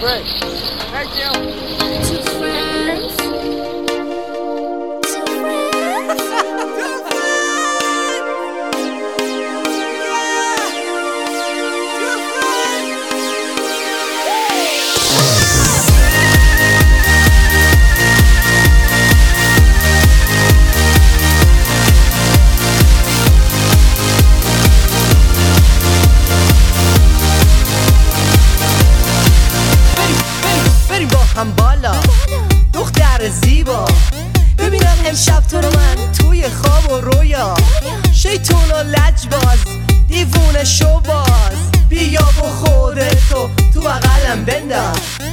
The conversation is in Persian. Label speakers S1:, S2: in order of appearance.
S1: great. Thank you.
S2: Two friends. Two friends.
S3: بریم با هم بالا دختر زیبا، ببینم امشب تو رو من توی خواب و رویا. شیطون و لجباز دیوونه شو باز، بیا با خودتو تو بغلم بنداز.